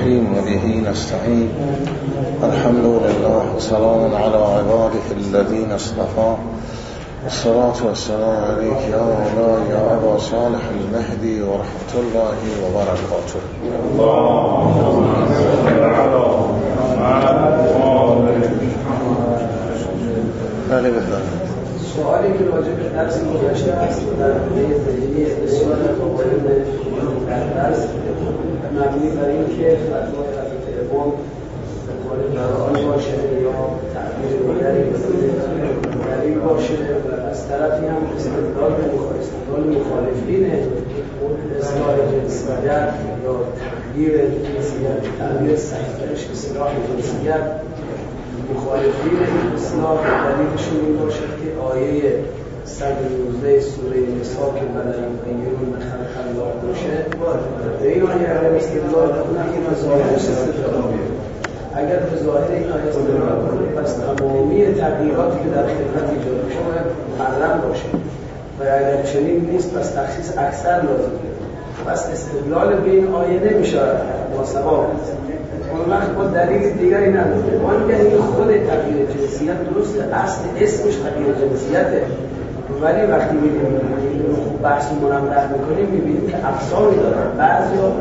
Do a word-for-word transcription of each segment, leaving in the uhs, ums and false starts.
الرحيم وبه نستعين. الحمد لله وسلام على عباده الذين اصطفى. الصلاة والسلام عليك يا مولاي يا أبا صالح المهدي ورحمة الله وبركاته. بله بفرمایید. سوالی که راجع به درس گذشته است در حوزه ذهنی بسیار قوانین در درس مبنی بر اینکه فتوای حضرت امام به قول قرآن باشه یا تعبیر دیگری دلیل باشه و از طرفی هم استدلال استدلال مخالفین اصلاح جنسیت یا تغییر جنسیت تعبیر صحیح‌ترش اصلاح جنسیت مخالفین این اصلاح دلیلشون این باشد که آیه صد و نوزده سوره نساء که بلن یغیرون خلق الله باشه به این آیه اگر استدلال کنه این ظاهرش استدلال اگر به ظاهر این آیه استدلال کنه پس تمامی تغییراتی که در خدمت ایجاد میشه باید محرم باشه و اگر چنین نیست پس تخصیص اکثر لازمه. پس استدلال به این آیه نمیشه ناسوا. اون وقت با دلیل دیگری نداره. وانگه این خود تغییر جنسیت درسته، اصل اسمش تغییر جنسیته، ولی وقتی می‌بینیم خوب بحثمون هم رد می‌کنیم می‌بینیم که اقسامی دارن. بعضیا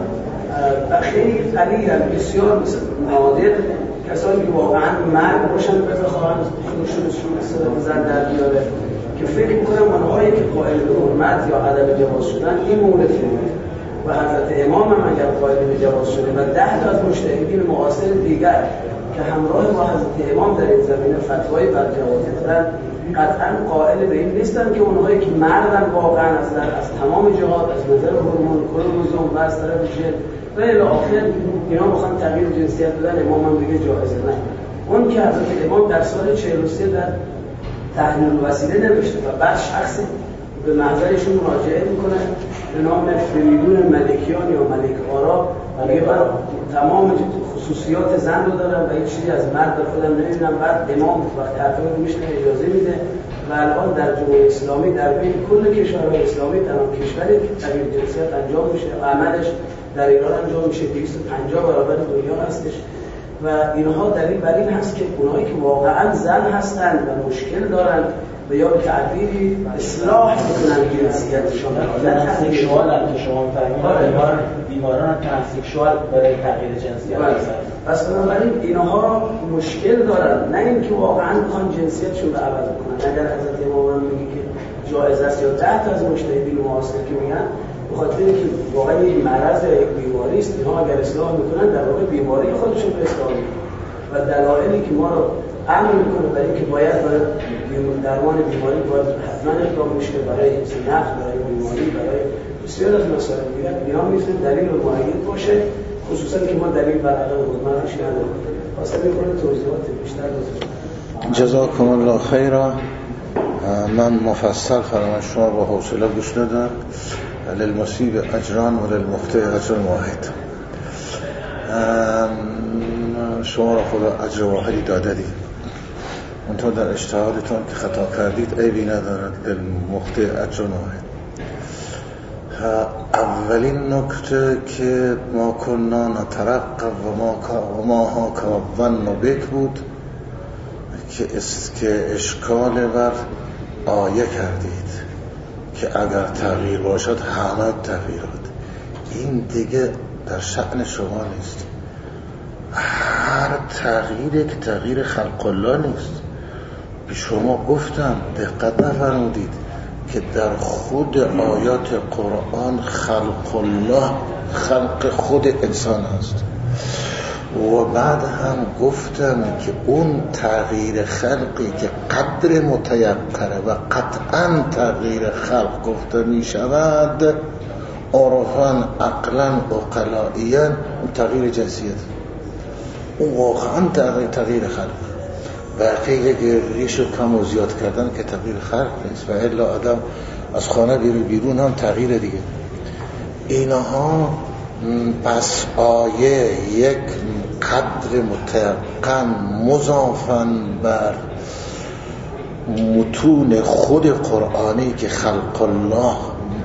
و خیلی قلیلن، بسیار نادر کسانی که واقعا مرد باشن و بخواهن خودشون استفاده بزن در بیاره که فکر می‌کنم آنهایی که قائل به حرمت یا عدم جواز شدن این مورد می‌مونه و حضرت امام هم اگر قائل به جواز شده و ده تا از مجتهدین معاصر دیگر که همراه با حضرت امام در این زمینه فتوای بر جواز دادن قطعا قائل به این نیستن که اونهایی که مردن واقعا از از تمام جهات از نظر هورمون کروموزوم و از طرف ژن و الی آخر اینا میخوان تغییر جنسیت بدن، امام هم دیگه جایزه نه. اون که حضرت امام در سال چهل و سه در تحلیل وسیله نوشته و بعد شخصی به محضرشون مراجعه میکنه به نام فریدون ملکیان یا ملک آرا و میگه من تمام خصوصیات زن رو دارم و هیچ چیزی از مرد در خودم نمیدونم. بعد امام وقتی حرفا رو میشنه اجازه میده و الان در جمهوری اسلامی در بین کل کشورهای اسلامی تمام کشوری که تغییر جنسیت انجام میشه و عملش در ایران انجام میشه دویست و پنجاه برابر دنیا هستش و اینها دلیل بر این هست که اونایی که واقعا زن هستند و مشکل دارن و یا به تعبیری اصلاح میکنن جنسیتشون در ترانسکشوال هم که شما می‌فرمایید بیمار بیماران ترانسکشوال برای تغییر جنسیت هستن. پس بنابراین اینها مشکل دارن، نه اینکه واقعا میخوان جنسیتشون رو عوض کنن. اگر حضرت امام میگه که جایز است یا ده تا از مجتهدین معاصر که میگن به خاطر اینکه واقعا یک مرض یا یک بیماری است، اینها اگر اصلاح میکنن در واقع بیماری خودشون رو اصلاح میکنن و دلایلی که ما رو امر میکنه برای اینکه باید برای درمان بیماری باید حتما اقدام بشه برای سینه، برای بیماری، برای بسیار از مسائل دیگر اینا میتونه دلیل و معید باشه، خصوصا که ما دلیل بر عدم حرمتش نداریم. واسه میکنه توضیحات بیشتر لازم. جزاکم الله خیرا. من مفصل فرمان شما با حوصله گوش دادم. للمصیب اجران و للمخطئ اجر واحد. شما را خدا اجر واحدی داده دید. اونطور در اجتهادتون که خطا کردید عیبی ندارد. للمخطئ اجر واحد. اولین نکته که ما کننا نترقب و ما و ما ها کابن بک بود که که اشکال بر آیه کردید که اگر تغییر باشد همه تغییرات. این دیگه در شأن شما نیست. هر تغییری که تغییر خلق الله نیست. به شما گفتم دقت نفرمودید که در خود آیات قرآن خلق الله خلق خود انسان است و بعد هم گفتم که اون تغییر خلقی که قدر متیقنه و قطعا تغییر خلق گفته می شود عرفاً عقلاً عقلائیاً اون تغییر جنسیت، اون واقعاً تغییر, تغییر خلق بقیه یک ریش و کم و زیاد کردن که تغییر خلق نیست و الا آدم از خانه بیرون بیرون هم تغییر دیگه. اینها پس آیه یک قدر متقن مضافاً بر متون خود قرآنی که خلق الله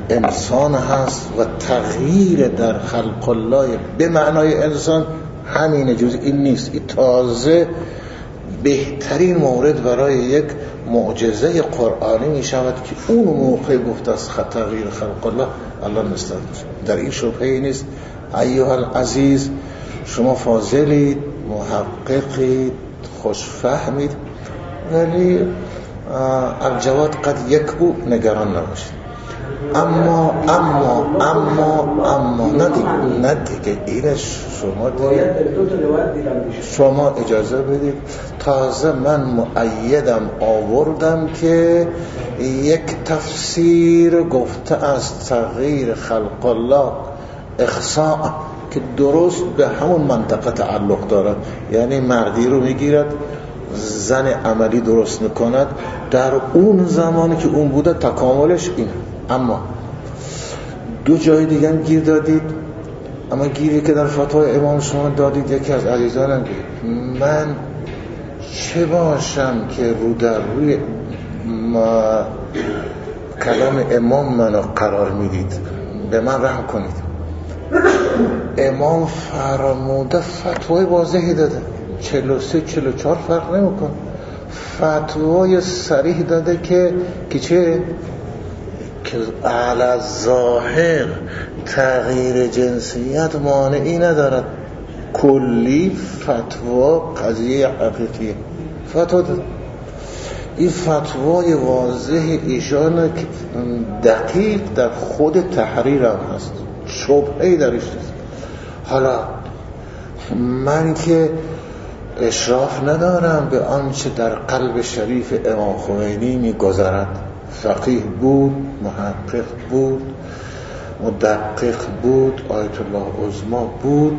انسان هست و تغییر در خلق الله به معنای انسان همینه، جز این نیست. این تازه بهترین مورد برای یک معجزه قرآنی می شود که اون موقع گفته است تغییر خلق الله الله نستد. در این شبهه نیست. ایها العزیز، شما فاضلید، محققید، خوشفهمید، ولی الجواد قد یک بود، نگران نباشید. اما اما اما اما نه دیگه نه دیگه اینه شما دیگه شما اجازه بدید. تازه من مؤیدم آوردم که یک تفسیر گفته از تغییر خلق الله اخصاء که درست به همون منطقه تعلق دارد، یعنی مردی رو میگیرد زن عملی درست میکند در اون زمانی که اون بوده، تکاملش اینه. اما دو جای دیگه هم گیر دادید، اما گیری که در فتوای امام شما دادید یکی از عزیزانم گیر من چه باشم که رو در روی کلام امام منو قرار میدید، به من رحم کنید. امام فرموده فتوای واضحی داده، چهل و سه چهل و چهار فرق نمیکن، فتوای صریح داده که که چه که علی ظاهر تغییر جنسیت مانعی ندارد. کلی فتوا قضیه حقیقیه، فتوا داده. این فتوای واضح ایشان دقیق در خود تحریر هم هست، شبهه‌ای درش نیست. حالا من که اشراف ندارم به آنچه در قلب شریف امام خمینی می‌گذرد. فقیه بود، محقق بود، مدقق بود، آیت الله عظما بود،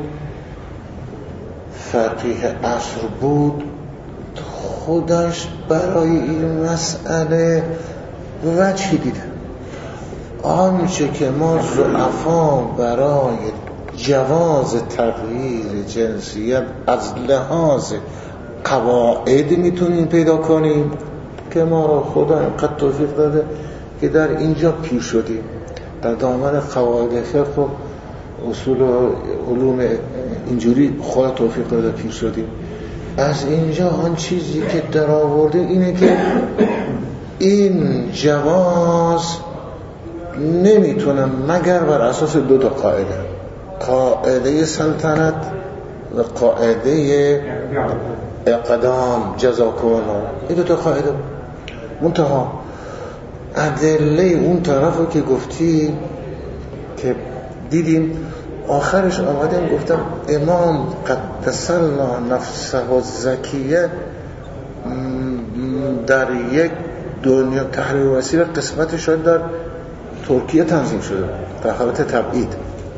فقیه عصر بود. خودش برای این مسئله وجهی دیده. آنچه که ما ضعفا برای جواز تغییر جنسیت از لحاظ قواعد میتونیم پیدا کنیم که ما را خدا اینقدر توفیق داده که در اینجا پیر شدیم، در دامن قواعد فقه و اصول و علوم اینجوری خدا توفیق داده پیر شدیم. از اینجا آن چیزی که در آورده اینه که این جواز نمیتونه مگر بر اساس دو تا قاعده، قاعده سلطنت و قاعده اقدام جزاکم الله. این دو تا قاعده منتها ادله اون طرفو که گفتی که دیدیم آخرش آمدیم گفتم امام قدس الله نفسه الزکیه در یک دنیا تحریر وسیله قسمت شد در ترکیه تنظیم شده در حالت تبعید،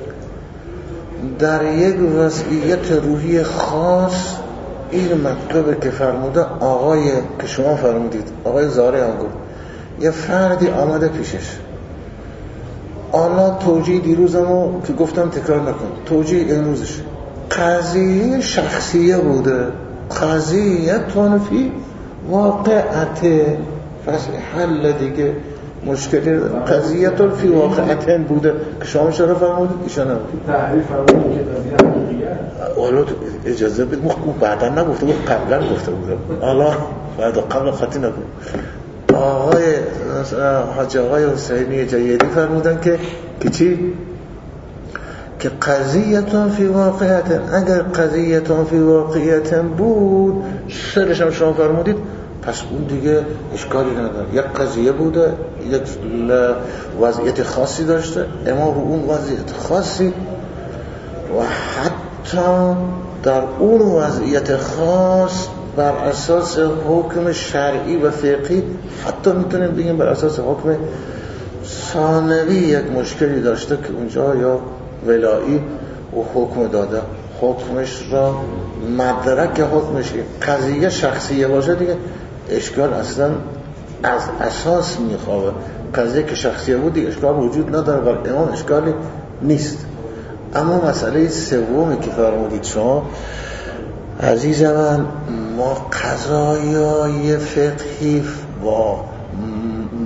در یک وضعیت روحی خاص. این مطلبه که فرموده آقای که شما فرمودید آقای زاره هم گفت یه فردی آمده پیشش. حالا توجیه دیروزمو که گفتم تکرار نکن، توجیه امروزش قضیه شخصیه بوده، قضیه تونفی واقعته، پس حل دیگه مشکلی قضیه تونفی واقعتن بوده که شما شما فرمودید ایشان هم تحریف فرمودید که قضیه حقیقیه. حالا اجازه بید مخ بعدا نگفته بود، قبلا گفته بودم. حالا بعد قبل خطی نگفت. آقای حاج آقای حسینی جیدی فرمودن که که چی؟ که قضیتون فی واقعیتن، اگر قضیتون فی واقعیتن بود سرش هم شما فرمودید پس اون دیگه اشکالی نداره. یک قضیه بوده، یک وضعیت خاصی داشته، اما رو اون وضعیت خاصی و حتی در اون وضعیت خاص بر اساس حکم شرعی و فقهی، حتی میتونیم بگیم بر اساس حکم ثانوی یک مشکلی داشته که اونجا یا ولایی و حکم داده، حکمش را مدرک حکمش قضیه شخصیه باشه دیگه اشکال اصلا از اساس میخواه. قضیه که شخصیه بود دیگه اشکال وجود نداره، بر امام اشکالی نیست. اما مسئله سومی که فرمودید شما عزیز من، ما قضایای فقهی با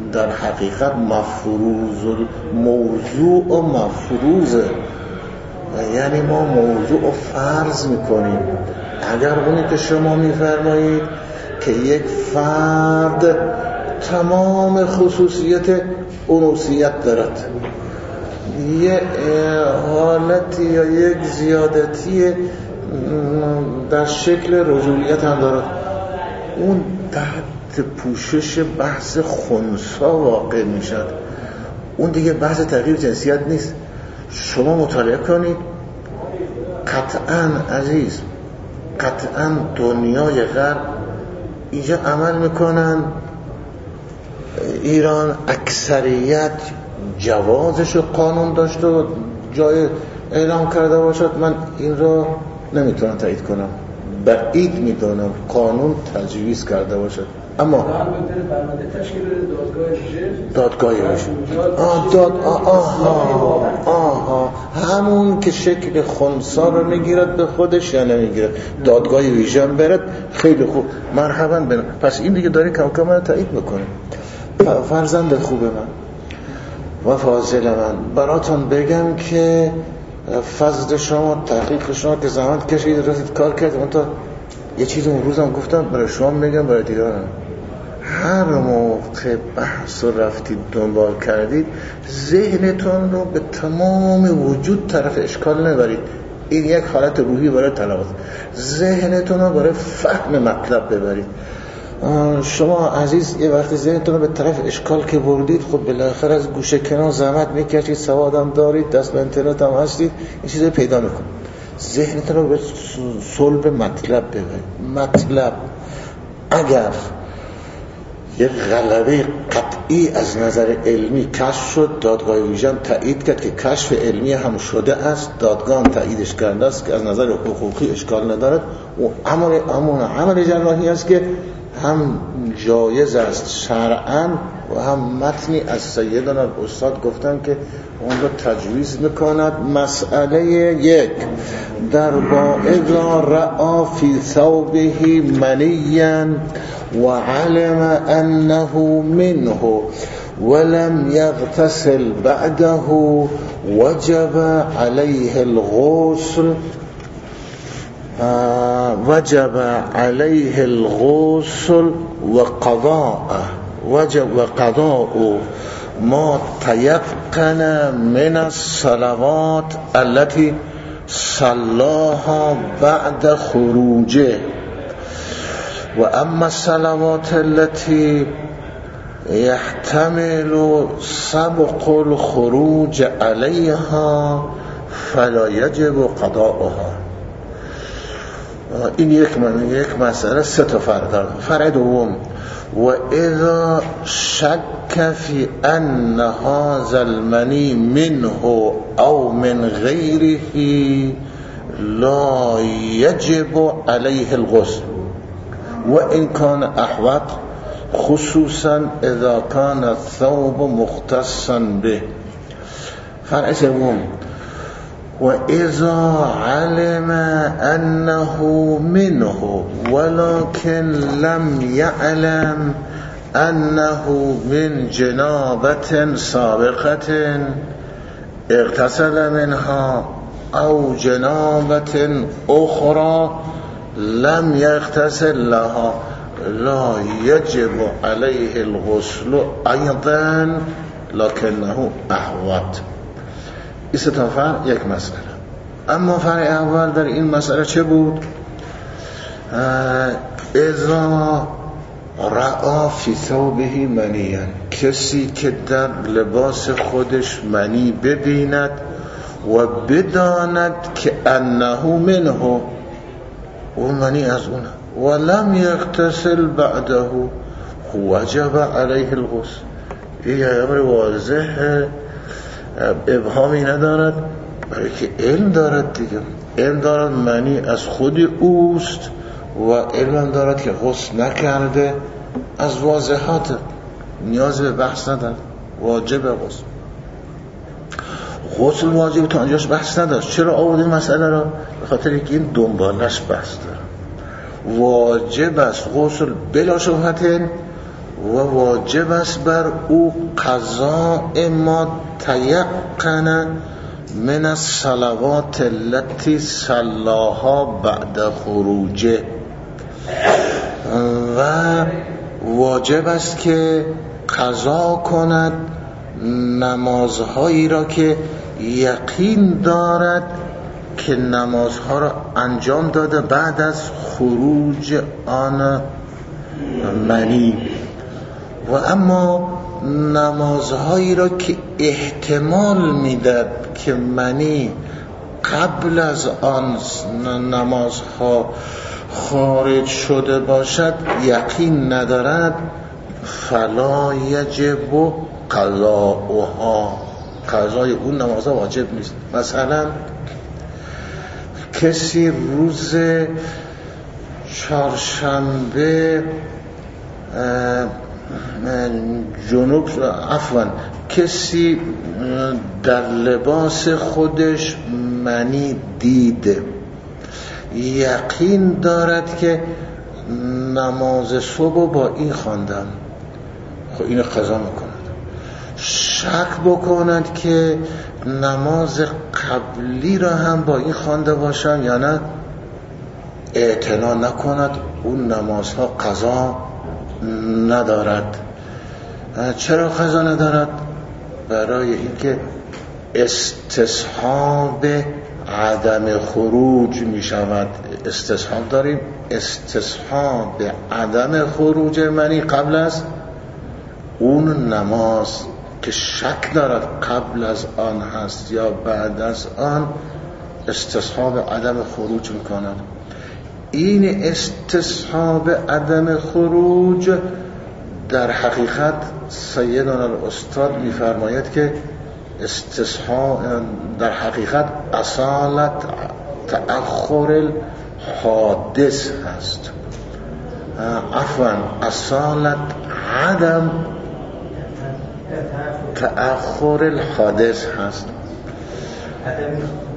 در حقیقت مفروض موضوع و مفروضه، یعنی ما موضوع رو فرض میکنیم. اگر اونی که شما میفرمایید که یک فرد تمام خصوصیت انوثیت دارد، یه حالتی یا یک زیادتی در شکل رجولیت هم دارد، اون تحت پوشش بحث خنثی واقع میشد، اون دیگه بحث تغییر جنسیت نیست. شما مطالعه کنید، قطعاً عزیز، قطعاً دنیای غرب اینجا عمل میکنن، ایران اکثریت جوازش رو قانون داشته و جای اعلام کرده باشد، من این را نمیتونم تایید کنم، بعید میدونم قانون تجویز کرده باشد. اما دادگاهی باشه، آه داد آها آها همون که شکل خنثی رو میگیرد به خودش یا نمیگیرد، دادگاهی ویژه برد، خیلی خوب، مرحبا بنا. پس این دیگه داره کم کم من تایید میکنه. فرزند خوب من و فاضل من، براتون بگم که فضل شما، تحقیق شما که زحمت کشید رسید کار کرد، من تا یه چیز اون روزم گفتم برای شما میگم برای دیگرانم، هر موقع بحث رو رفتید دنبال کردید ذهنتون رو به تمام وجود طرف اشکال نبرید، این یک حالت روحی برای تلاوت، ذهنتون رو برای فهم مطلب ببرید. شما عزیز یه وقتی ذهنتون رو به طرف اشکال که بردید، خب بالاخره از گوشه کنار زحمت میکشید، سوادم دارید، دست به اینترنت هم هستید، این چیزا پیدا میکنید، ذهنتون رو به صلب مطلب ببرید. مطلب اگر یک غلبه قطعی از نظر علمی کشف شد، دادگاه ویژه تایید کرد که کشف علمی هم شده است، دادگاه هم تاییدش کرده است که از نظر حقوقی اشکال ندارد، و عمل امون عمل جراحی است که هم جایز است شرعاً و هم متنی از سیدنا استاد گفتن که اون رو تجویز میکند. مسئله یک، در با اذا رأى فی ثوبه منیا و علم انه منه ولم يغتسل بعده وجب عليه الغسل وجب عليه الغسل وقضاء وجب وقضاء ما تيقن من الصلوات التي صلاها بعد خروجه، وأما الصلوات التي يحتمل سبق الخروج عليها فلا يجب قضاؤها. این یک من یک مسئله سه تا فرع داره. فرع دوم، و اذا شک فی ان هذا المنی منه او من غیره لا یجب علیه الغسل و ان کان احوط، خصوصا اذا کان الثوب مختصا به. فرع سوم، وإذا علم أنه منه ولكن لم يعلم أنه من جنابة سابقة اغتسل منها أو جنابة أخرى لم يغتسل لها لا يجب عليه الغسل أيضا لكنه أحوط. این سه تا فرع یک مسئله. اما فرع اول در این مسئله چه بود؟ اذا رأى فی ثوبه منیا، کسی که در لباس خودش منی ببیند و بداند که انه منه، اون منی از اونه، ولم یغتسل بعده وجب علیه الغسل. این امر واضحه، ابهامی ندارد، برای که علم دارد دیگه، علم دارد معنی از خود اوست و علم دارد که غسل نکرده، از واضحات نیاز به بحث ندارد، واجب غسل. غسل واجب تا آنجاش بحث نداشت. چرا آورد این مسئله را؟ به خاطر که این دنبالش بحث داره. واجب است غسل بلا شبهه و واجب است بر او قضاء ما تیقن من الصلوات التي صلاها بعد خروجه، و واجب است که قضا کند نمازهایی را که یقین دارد که نمازها را انجام داده بعد از خروج آن منی، و اما نمازهایی را که احتمال میداد که منی قبل از آن نمازها خارج شده باشد یقین ندارد، فلا یجب قضاؤها، قضای اون نمازها واجب نیست. مثلا کسی روز چهارشنبه جنوب عفوا کسی در لباس خودش منی دید، یقین دارد که نماز صبح با این خواندم، خب اینو قضا میکند. شک بکند که نماز قبلی را هم با این خوانده باشم یا نه، اعتنا نکند، اون نمازها قضا ندارد. چرا قضا ندارد؟ برای اینکه استصحاب عدم خروج می شود. استصحاب داریم، استصحاب عدم خروج منی قبل از اون نماز که شک دارد قبل از آن هست یا بعد از آن، استصحاب عدم خروج می کند. این استصحاب عدم خروج در حقیقت سیدنا الاستاد می‌فرماید که استصحاب در حقیقت اصالت تأخر الحادث هست، عفوا اصالت عدم تأخر الحادث هست. عدم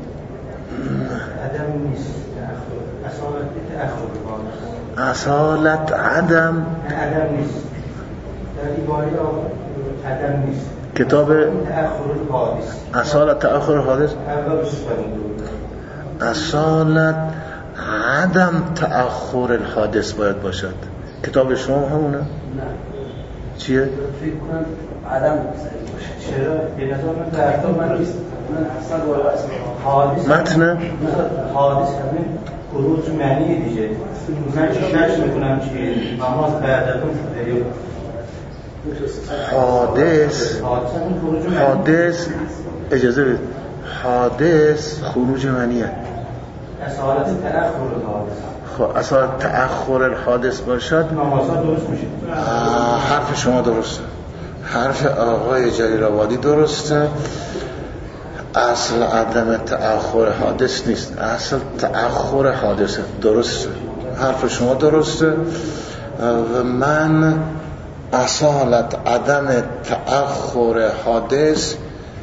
عدم نیست، اصالت تأخر، اصالت عدم عدم نیست، در عباره عدم نیست. کتاب تأخر الحادث، اصالت تأخر الحادث، اصالت عدم تأخر الحادث باید باشد. کتاب شما همونه؟ نه. چیه؟ فکر کنم عدم باشه. چرا؟ به نظر من در کتاب من نیست. من اصلا وارد اسم حادث متن حادث همین خروج معنی دیگه. من شش میکنم که نماز بعد از اون شده. حادث حادث اجازه بید، حادث خروج منیه. اصالت تأخر الحادث، خب اصالت تأخر الحادث باشد نمازها درست میشه. حرف شما درسته، حرف آقای جلیل آبادی درسته. اصل عدم تأخر حادث نیست، اصل تأخر حادثه. درسته، حرف شما درسته. و من اصالت عدم تأخر حادث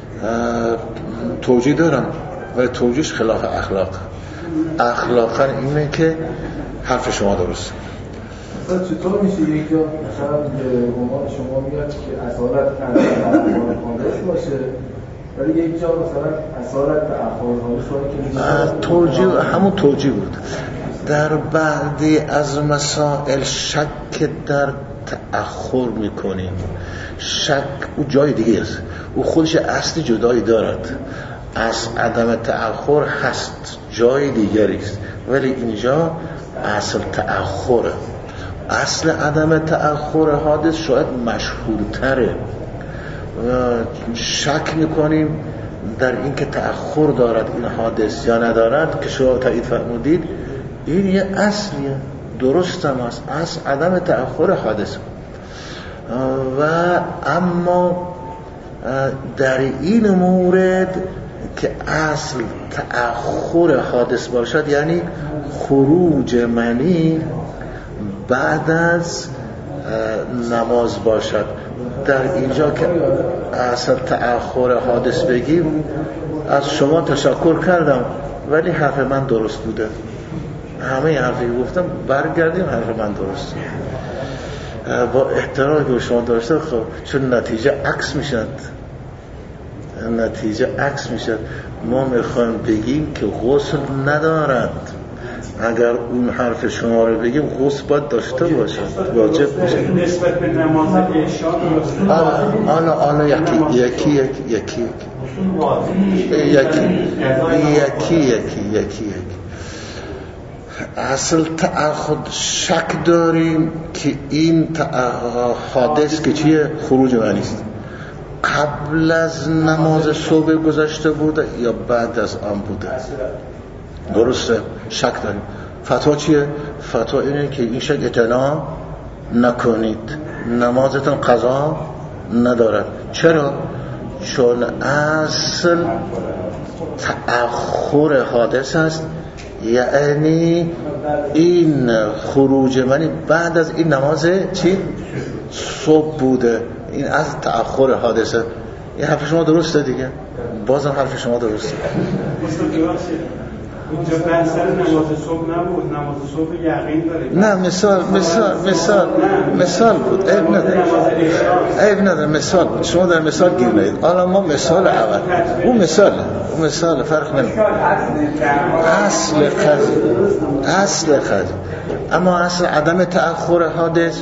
توجیه دارم، ولی توجیهش خلاف اخلاق. اخلاقا اینه که حرف شما درسته. مثلا چطور میشه یک جا مثلا به عنوان شما میاد که اصالت تأخر حادث باشه، ولی یک جا مثلا اصالت تأخر حادث باشه که توجیه همون توجیه بود. در بعضی از مسائل شک در تأخر میکنیم، شک او جای دیگه است، او خودش اصل جدایی دارد. از عدم تأخر هست جای دیگری است، ولی اینجا اصل تأخره. اصل عدم تأخر حادث شاید مشهورتره. شک میکنیم در اینکه تأخر دارد این حادث یا ندارد، که شما تایید فرمودید این یه اصلیه، درست هم است، اصل عدم تأخر حادث. و اما در این مورد که اصل تأخر حادث باشد، یعنی خروج منی بعد از نماز باشد، در اینجا که اصل تأخر حادث بگیم از شما تشکر کردم، ولی حرف من درست بوده. همه حرفی گفتم برگردیم حرف من درست. با احترامی که به شما داشته، خب چون نتیجه عکس میشد، نتیجه عکس میشد. ما میخوایم بگیم که غسل ندارد. اگر اون حرف شما رو بگیم غسل باید داشته باشه، واجب باشه. نسبت به نماز عشا حالا حالا یکی یکی یکی یکی یکی یکی یکی یکی اصل تأخر شک داریم که این حادث که چیه؟ خروج معنی است. قبل از نماز صبح گذشته بوده یا بعد از آن بوده؟ درسته، شک داریم. فتوا چیه؟ فتوا اینه که این شک اطلاع نکنید، نمازتون قضا ندارد. چرا؟ چون اصل تأخر حادث است، یعنی این خروج منی بعد از این نماز چی؟ صبح بوده. این از تأخر حادثه. این حرف شما درسته دیگه، بازم حرف شما درسته. اونجا بحثر نماز صبح نبود، نماز صبح یقین داره. نه مثال مثال مثال مثال بود، عیب نداره، عیب نداره، مثال بود. شما در مثال گیر نهید. حالا ما مثال اول، اون مثال اون مثال فرق نمیکنه. اصل قضیه اصل قضیه اما اصل عدم تأخر حادث،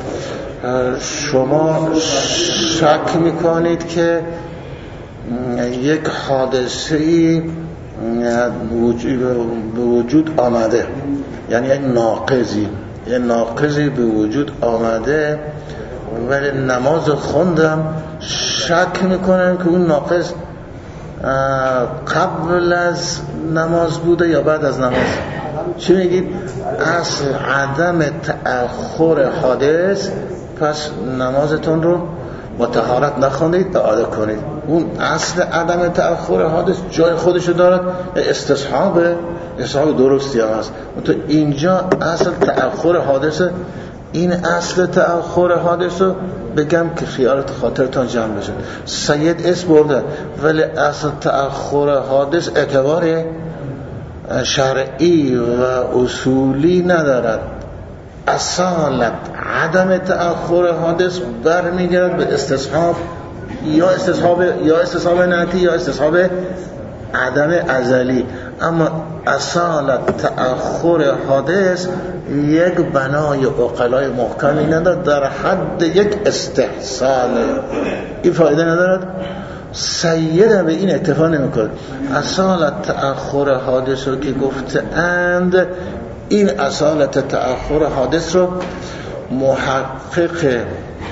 شما شک میکنید که یک حادثه‌ای به وجود آمده، یعنی یک ناقضی یک ناقضی به وجود آمده، ولی نماز خوندم شک میکنم که اون ناقض قبل از نماز بوده یا بعد از نماز. چی میگید؟ اصل عدم تأخر حادث، پس نمازتون رو با طهارت نخوندید، اعاده کنید. اون اصل عدم تأخر حادث جای خودشو دارد، استصحاب استصحاب درستی هم هست. تو اینجا اصل تأخر حادثه. این اصل تأخر حادث رو بگم که خیالت خاطرتان جمع بشه. سید اسم برده، ولی اصل تأخر حادث اعتبار شرعی و اصولی ندارد. اصالت عدم تأخر حادث برمیگرد به استصحاب، یا استصحاب یا استصحاب نعتی یا استصحاب عدم ازلی. اما اصالت تأخر حادث یک بنای عقلای محکمی ندارد، در حد یک استحسان. این فایده ندارد. سید به این اتفاق نمیکنه. اصالت تأخر حادث رو که گفته اند، این اصالت تأخر حادث رو محقق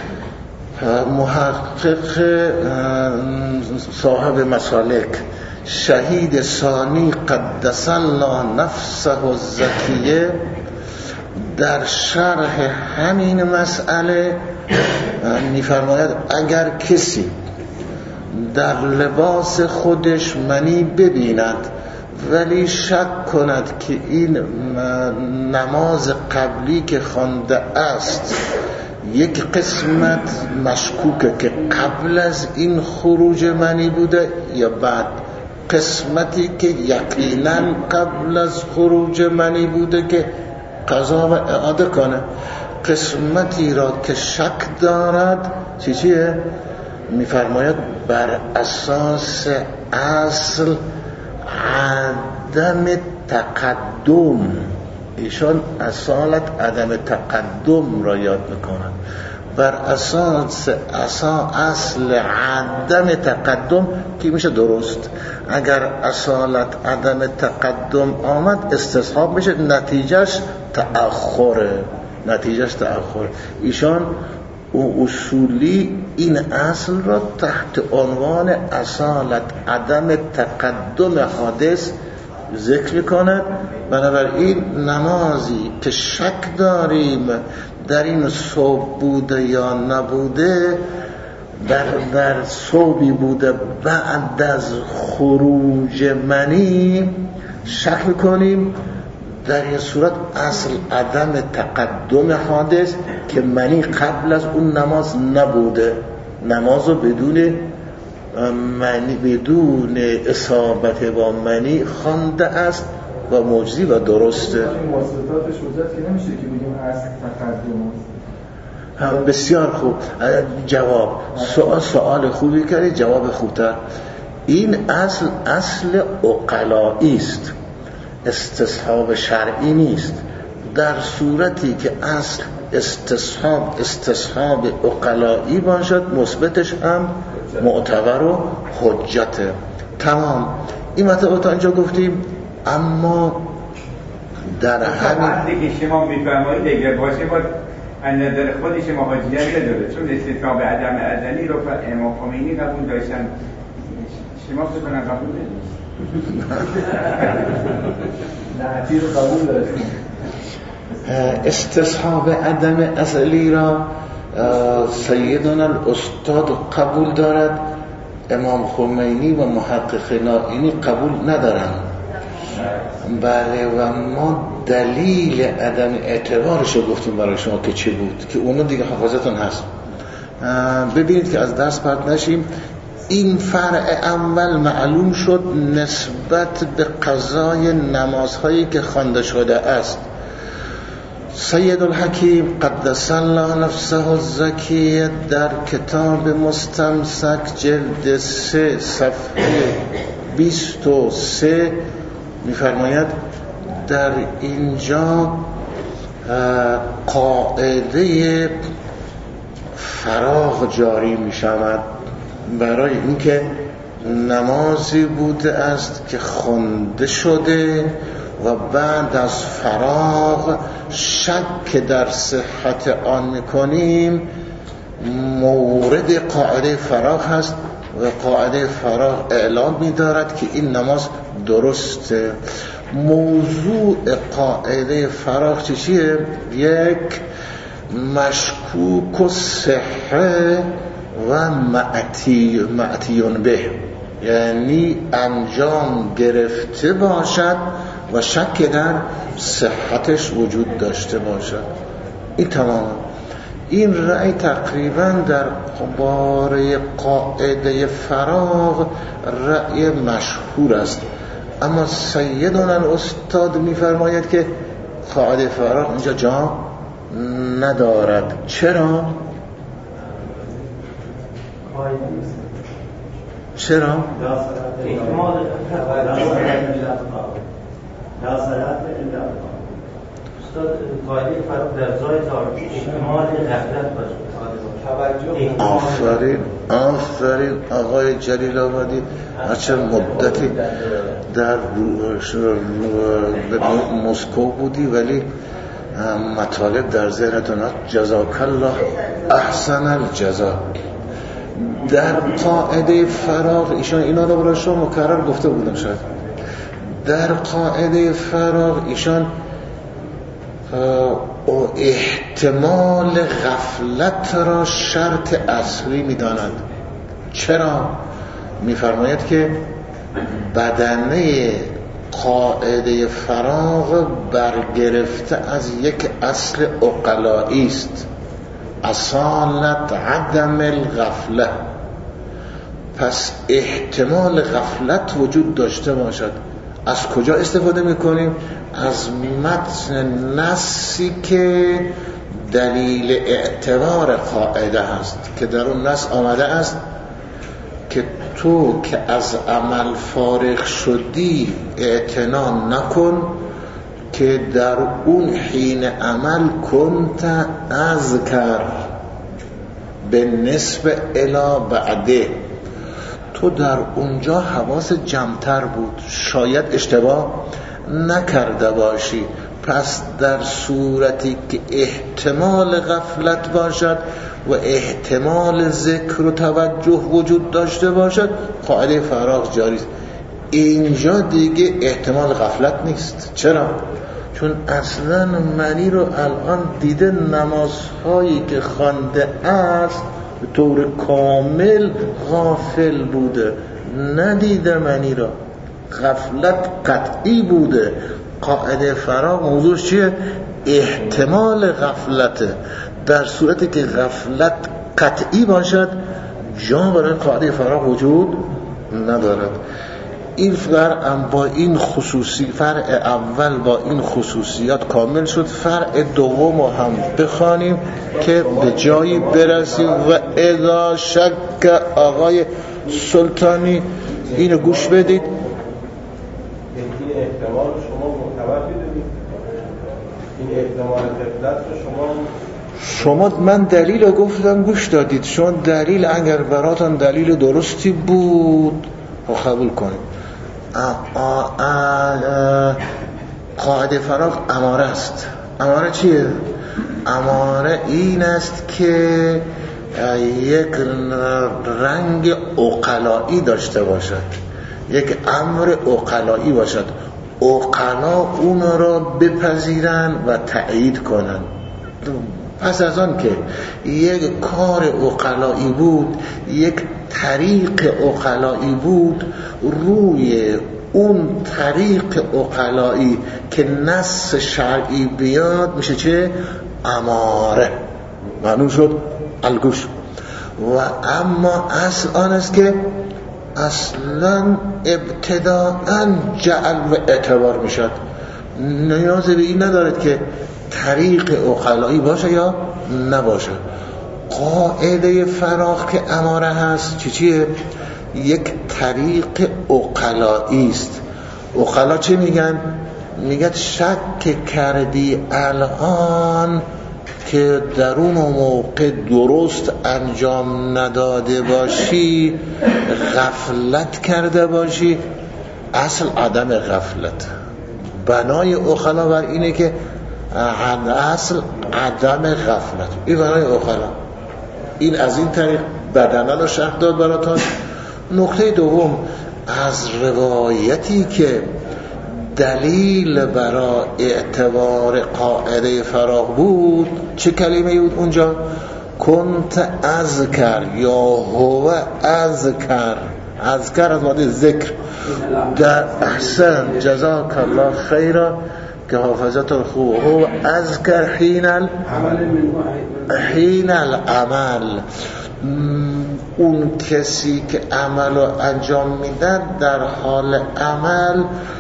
محقق صاحب مسالک شهید ثانی قدس الله نفسه الزکیه در شرح همین مسئله می‌فرماید اگر کسی در لباس خودش منی ببیند ولی شک کند که این نماز قبلی که خوانده است یک قسمت مشکوکه که قبل از این خروج منی بوده یا بعد، قسمتی که یقینا قبل از خروج منی بوده که قضا و اعاده کنه، قسمتی را که شک دارد چی چیه؟ میفرماید بر اساس اصل عدم تقدم. ایشان اصالت عدم تقدم را یاد میکنن. بر اساس اسا اصل عدم تقدم که میشه درست. اگر اصالت عدم تقدم آمد استصحاب میشه، نتیجهش تأخره نتیجهش تأخر. ایشان اصولی این اصل را تحت عنوان اصالت عدم تقدم حادث ذکر میکند. بنابراین نمازی که شک داریم در این صبح بوده یا نبوده، در, در صبحی بوده بعد از خروج منی شک میکنیم، در این صورت اصل عدم تقدم حادث که منی قبل از اون نماز نبوده، نماز رو بدون منی بدون اصابت با منی خوانده است و مجزی و درسته. این واسطاتش وجود که نمیشه که بگیم اصل تقدم است. بسیار خوب. جواب سوال سوال خوبی کردی، جواب خوبتر. این اصل اصل عقلایی است، استصحاب شرعی نیست. در صورتی که اصل استصحاب استصحاب عقلایی باشد، مثبتش هم معتبر و حجته. تمام. این مطلب تا اینجا گفتیم. اما در همین وقتی که شما میفرمایید اگر باشه باید از نظر خود شما حجیت نداره، چون استثناء به عدم ازلی رو امام خمینی قبول داشتن، شما فکر کنم قبول نداشت. نعتی رو قبول داشتیم. استصحاب عدم ازلی را سیدنا الاستاد قبول دارد، امام خمینی و محققین اینی قبول ندارن. بله، و ما دلیل عدم اعتبارش رو گفتیم برای شما که چی بود، که اونو دیگه حفاظتون هست. ببینید که از درس پرت نشیم. این فرع اول معلوم شد نسبت به قضای نمازهایی که خوانده شده است. سید الحکیم قدس الله نفسه الزکی در کتاب مستمسک جلد سه صفحه بیست و سه می‌فرماید در اینجا قاعده فراغ جاری می‌شود برای اینکه نمازی بوده است که خوانده شده و بعد از فراغ شک در صحت آن میکنیم، مورد قاعده فراغ هست و قاعده فراغ اعلام می‌دارد که این نماز درسته. موضوع قاعده فراغ چیه؟ یک، مشکوک و صحه و معتی معتیون به، یعنی انجام گرفته باشد و شک در صحتش وجود داشته باشد. این تمام. این رأی تقریبا در باره قاعده فراغ رأی مشهور است. اما سیدنا الاستاد می‌فرماید که قاعده فراغ اینجا جا ندارد. چرا؟ چرا؟ احتمال لا صلاة الا استاد قاعده فراغ در جای تعارض احتمال غفلت باشه. آفرین آفرین آقای جلیل آبادی، چه مدتی در مسکو بودی ولی مطالب در ذهنتون جزاک الله احسن الجزا. در قاعده فراغ ایشان اینا رو برای شما مکرر گفته بودم شاید. در قاعده فراغ ایشان احتمال غفلت را شرط اصلی می‌دانند. چرا؟ می‌فرماید که بدنه قاعده فراغ برگرفته از یک اصل عقلایی است، اصالت عدم الغفله. پس احتمال غفلت وجود داشته باشد. از کجا استفاده میکنیم؟ از متن نصی که دلیل اعتبار قاعده هست، که در اون نص آمده است که تو که از عمل فارغ شدی اعتنا نکن که در اون حین عمل کنت اذکر به نسبه الی بعده. تو در اونجا حواس جمع‌تر بود، شاید اشتباه نکرده باشی. پس در صورتی که احتمال غفلت باشد و احتمال ذکر و توجه وجود داشته باشد، قاعده فراغ جاری است. اینجا دیگه احتمال غفلت نیست. چرا؟ چون اصلا منی رو الان دیده نمازهایی که خوانده است به طور کامل غافل بوده، ندیده منی را، غفلت قطعی بوده. قاعده فراغ موضوع چیه؟ احتمال غفلته. در صورتی که غفلت قطعی باشد جا برای قاعده فراغ وجود ندارد. این فرع با این خصوصی فرع اول با این خصوصیات کامل شد. فرع دوم رو هم بخوانیم که به جایی برسیم. و اذا شک آقای سلطانی اینو گوش بدید. این احتمال شما معتبر بدونید، این احتمال غفلت رو شما شما من دلیل رو گفتم گوش دادید. شما دلیل اگر براتون دلیل درستی بود قبول کنید. قاعده فراغ اماره است. اماره چیه؟ اماره این است که یک رنگ عقلایی داشته باشد، یک امر عقلایی باشد، عقلا اون را بپذیرن و تأیید کنن. پس از آن که یک کار عقلایی بود، یک طریق عقلایی بود، روی اون طریق عقلایی که نص شرعی بیاد میشه چه؟ اماره. معلوم شد؟ الگوش. و اما اصل آن است که اصلا ابتداءً جعل و اعتبار میشد. نیاز به این ندارد که طریق عقلایی باشه یا نباشه. قاعده فراغ که اماره هست چی چیه؟ یک طریق عقلایی است. عقلا چه میگن؟ میگن شک کردی الان که در اون موقع درست انجام نداده باشی، غفلت کرده باشی. اصل عدم غفلت. بنای عقلا بر اینه که اصل عدم غفلت. این بنای عقلا. این از این طریق بدنه رو شرح داد براتون. نکته دوم، از روایتی که دلیل برای اعتبار قاعده فراغ بود، چه کلمه بود اونجا؟ کنت اذکر یا هو اذکر. اذکر از ماده ذکر. در احسن جزاک الله خیرا که حافظتون خوب. هو اذکر حین ال... حین العمل. اون کسی که عمل رو انجام میدن در حال عمل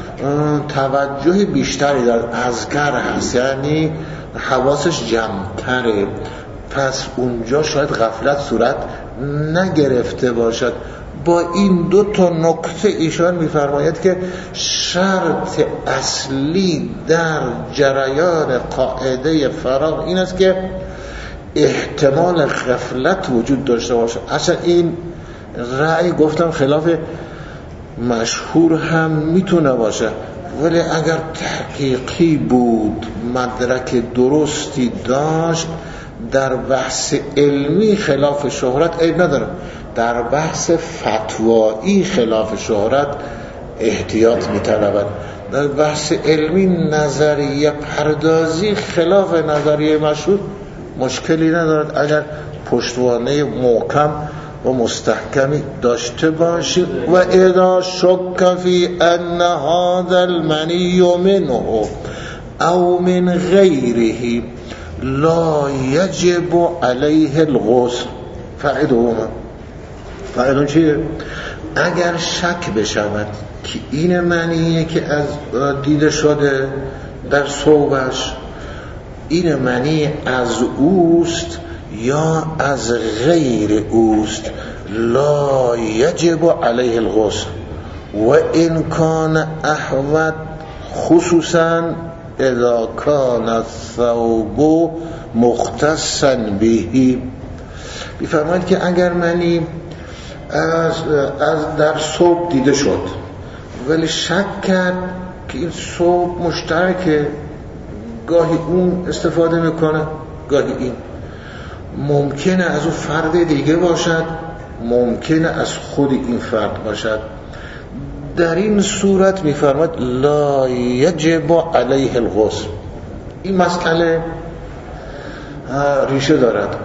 توجه بیشتری داره. اذکر هست یعنی حواسش جمع‌تره. پس اونجا شاید غفلت صورت نگرفته باشد. با این دو تا نکته ایشان میفرماید که شرط اصلی در جریان قاعده فراغ این است که احتمال غفلت وجود داشته باشه. اصلا این رأی گفتم خلاف مشهور هم میتونه باشه، ولی اگر تحقیقی بود، مدرک درستی داشت، در بحث علمی خلاف شهرت عیب نداره. در بحث فتوایی خلاف شهرت احتیاط میطلبد. در بحث علمی نظریه پردازی خلاف نظریه مشهور مشکلی ندارد اگر پشتوانه محکم و مستحکمی داشته باشی. و اذا شک فی ان هذا المنی منه او من غیره لا یجب علیه الغسل. فعدهما فعدون چیه؟ اگر شک بشود که این منیه که از دیده شده در ثوبش، این منی از اوست یا از غیر اوست، لا یجب علیه الغسل. و ان کان احوط، خصوصا اذا کان الثوب مختصا به. بیفرماید که اگر منی از, از در ثوب دیده شد ولی شک کرد که این ثوب مشترکه، گاهی اون استفاده میکنه گاهی این، ممکنه از اون فرد دیگه باشد، ممکنه از خود این فرد باشد، در این صورت میفرماید لا یجب علیه الغسل. این مسئله ریشه دارد.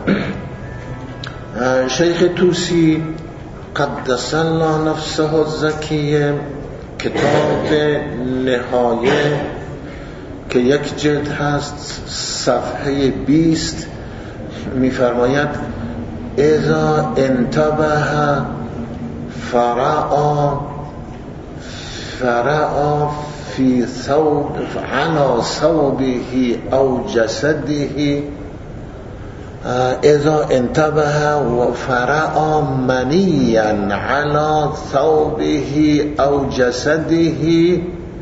شیخ توسی قدس الله نفسه الزکیه کتاب نهایه که یک جلد هست صفحه بیست میفرماید اذا انتبه فرعا فرع في ثوب على ثوبه أو جسده اذا انتبه وفرع منيا على ثوبه أو جسده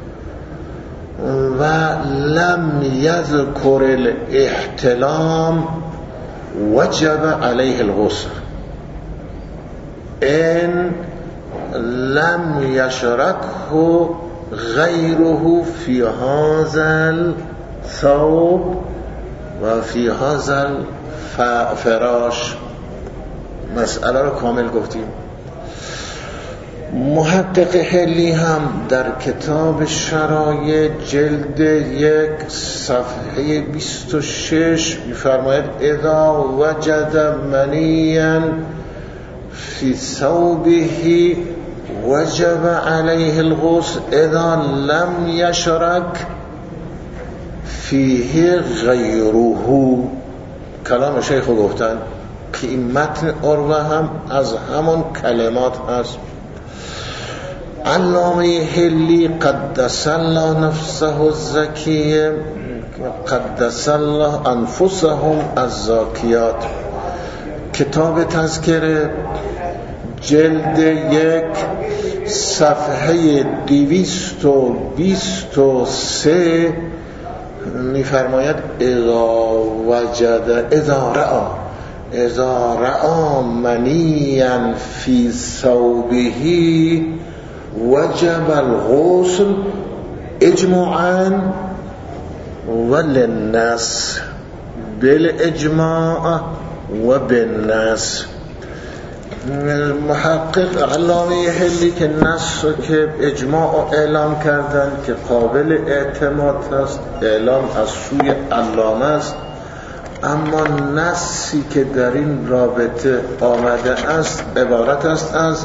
ولم يذكر الاحتلام وجب عليه الغسل إن لم يشركه غيره في هذا الثوب وفي هذا الفراش. مسئله رو کامل گفتیم. محقق حلی هم در کتاب شرایع جلد یک صفحه بیست و شش می‌فرماید اذا وجد منیا فی ثوبه وجب علیه الغسل اذا لم یشرک فیه غیره. کلام شیخ رو گفتن که این متن عروه هم از همون کلمات هست. علامه حلی قدس الله نفسه الزکیه قدس الله انفسهم الزاکیات کتاب تذکره جلد یک صفحه دویست و بیست و سه میفرماید اذا وجد اذا رأى اذا رأى منیا فی ثوبه وجب الغسل اجماعا وللناس بالاجماع و بالناس. محقق علامه حلی که نص که اجماع اعلام کردن که قابل اعتماد است اعلام از سوی علامه است، اما نصی که در این رابطه آمده است عبارت است از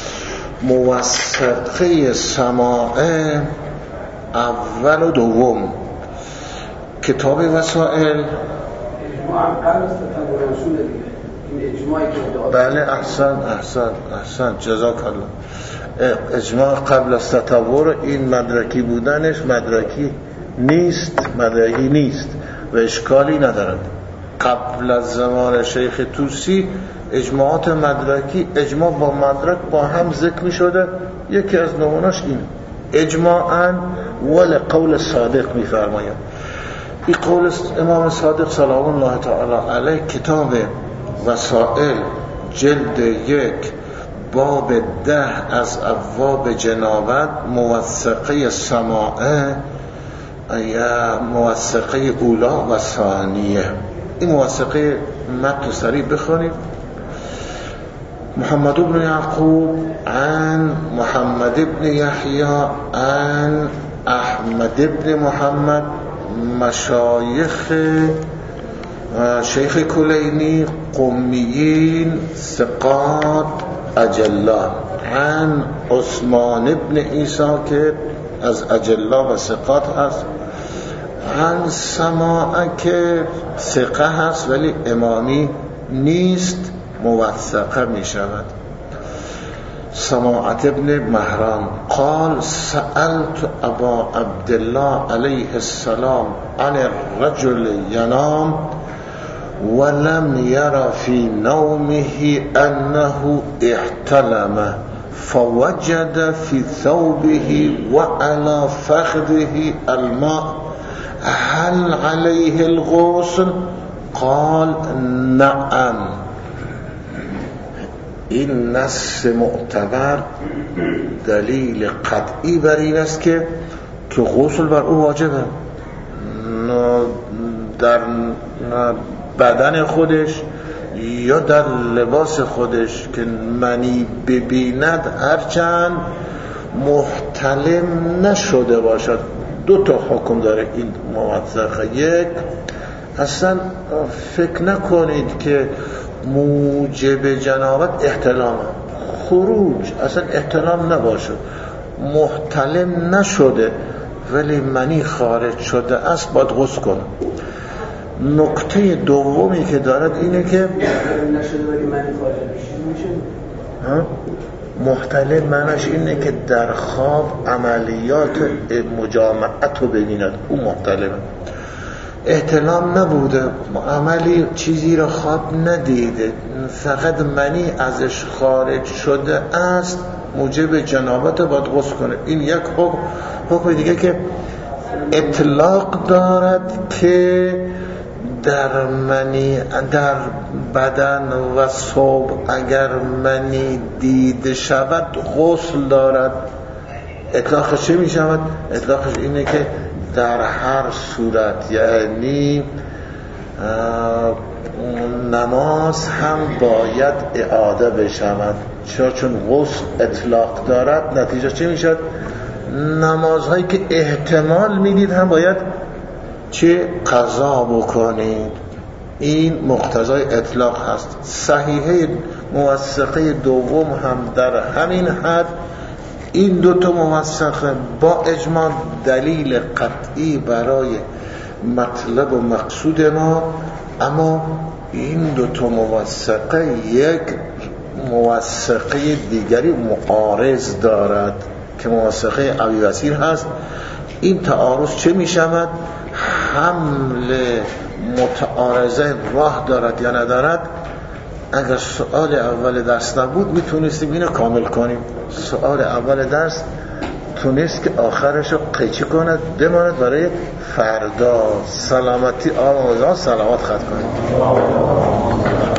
موثقه سماع اول و دوم. کتاب وسائل اجماع هم قبل از تطور رسول دیگه این اجماعی که بله احسن احسن احسن جزاک الله. اجماع قبل از تطور این مدرکی بودنش مدرکی نیست مدرکی نیست و اشکالی ندارد. قبل از زمان شیخ طوسی اجماعات مدرکی اجماع با مدرک با هم ذکر می شده. یکی از نموناش این اجماعاً ول قول صادق می فرماید. این قول امام صادق سلام الله تعالی علیه کتاب وسائل جلد یک باب ده از ابواب جنابت موثقه سماعه یا موثقه اولا و ثانیه. این موثقه متن سریع بخونید. محمد بن یعقوب عن محمد بن یحیی عن احمد بن محمد مشایخ شیخ کلینی قمیین ثقات اجلا عن عثمان بن عیسی که از اجلا و ثقات هست عن سماع که ثقه هست ولی امامی نیست موثقه می شود. سماعت ابن مهران قال سألت ابا عبدالله علیه السلام عن الرجل ینام ولم ير في نومه أنه احتلم فوجد في ثوبه وعلى فخذه الماء هل عليه الغسل؟ قال نعم. این نص معتبر دلیل قطعی بر این است که که غسل بر او واجبه. در بدن خودش یا در لباس خودش که منی ببیند هرچند محتلم نشده باشد. دو تا حکم داره این موثقه. یک، اصلا فکر نکنید که موجب جنابت احتلام خروج اصلا احتلام نباشد، محتلم نشده ولی منی خارج شده است باید غسل کنه. نکته دومی که دارد اینه که نشده ولی منی خارج میشه محتلم معناش اینه که در خواب عملیات مجامعت رو ببیند، اون محتلمه. احتلام نبوده، عملی چیزی رو خواب ندیده، فقط منی ازش خارج شده است، موجب جنابت باید غسل کنه. این یک حکم. حکم دیگه که اطلاق دارد که در منی در بدن و صوب اگر منی دیده شود غسل دارد. اطلاقش چه می شود؟ اطلاقش اینه که در هر صورت، یعنی نماز هم باید اعاده بشود، چرا؟ چون غسل اطلاق دارد. نتیجه چه می شود؟ نمازهایی که احتمال میدید هم باید چه قضا بکنید. این مقتضای اطلاق هست. صحیحه موثقه دوم هم در همین حد. این دوتا موثقه با اجماع دلیل قطعی برای مطلب و مقصود ما، اما این دوتا موثقه یک موثقه دیگری معارض دارد که موثقه ابی بصیر هست. این تعارض چه می شود؟ حمل متعارضه راه دارد یا ندارد؟ اگر سؤال اول درس نبود میتونستیم اینو کامل کنیم. سؤال اول درس تونست که آخرشو قیچی کند بماند برای فردا. سلامتی آموزان سلامت خط کنید.